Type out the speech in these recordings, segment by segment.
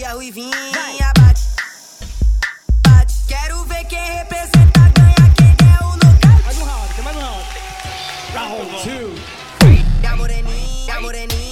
a ruivinha bate, bate. Quero ver quem representa, ganha quem é o nocaute. Mais um round, tem mais um round. Round 2. E a moreninha, a moreninha.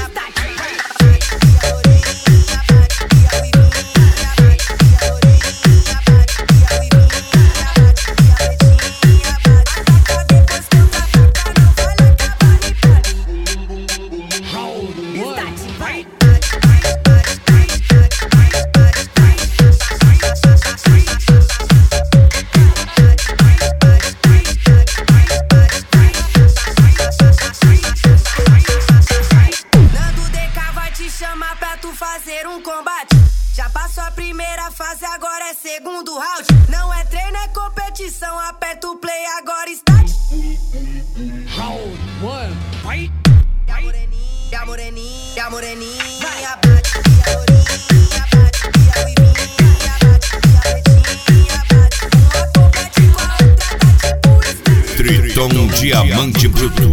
Chama pra tu fazer um combate. Já passou a primeira fase, agora é segundo round. Não é treino, é competição. Aperta o play, agora start. Round 1, fight. E a moreninha, e a moreninha, e a moreninha bate, e a lourinha bate, e a ruivinha bate, e a pretinha bate. Uma compete com a outra, tá tipo start. Triton Diamante Bruto.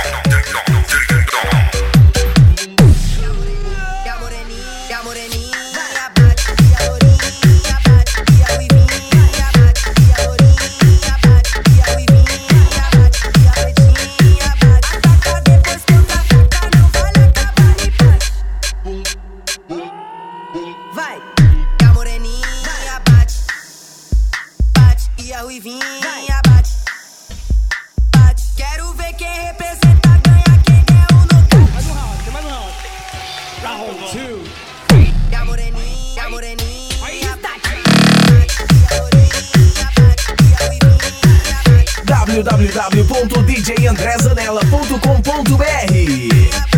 Vai, e a moreninha bate, bate, e a ruivinha bate, bate. Quero ver quem representa, ganha quem é o nocaute. Mais um round, tem mais um round. Round 2. E a moreninha, e a moreninha bate, www.djandrezanella.com.br